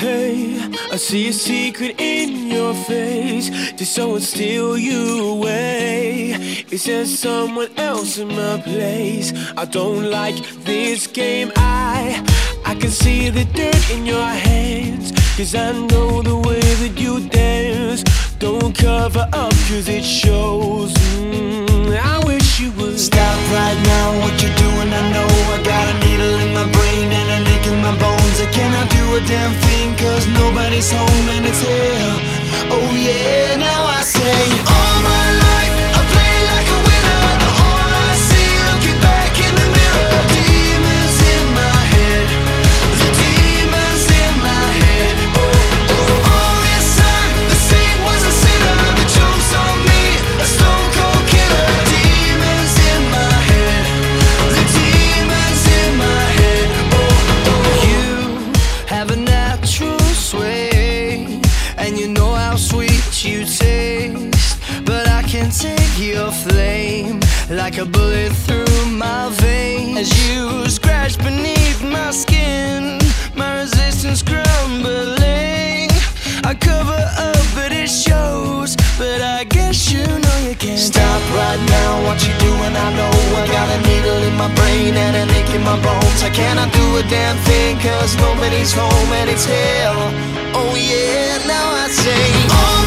Hey, I see a secret in your face. Did someone steal you away? Is there someone else in my place? I don't like this game. I can see the dirt in your hands, 'cause I know the way that you dance. Don't cover up 'cause it shows. I wish you would stop right now what you're doing. I know I got a needle in my brain and a nick in my bones. I cannot do a damn thing 'cause nobody's home and it's hell. Oh yeah, now I say all my life I play like a winner. All I see looking back in the mirror. Demons in my head, the demons in my head. All this time the saint was a sinner. The joke's on me, a stone cold killer. Demons in my head, the demons in my head. You have a natural sway, and you know how sweet you taste. But I can take your flame like a bullet through my veins. As you scratch beneath my skin, my resistance crumbling. I cover up but it shows, but I guess you know you can't. Stop right now what you doing. I know I got a needle in my brain and a nick in my bones. I cannot do a damn thing 'cause nobody's home and it's hell. Oh yeah, now I say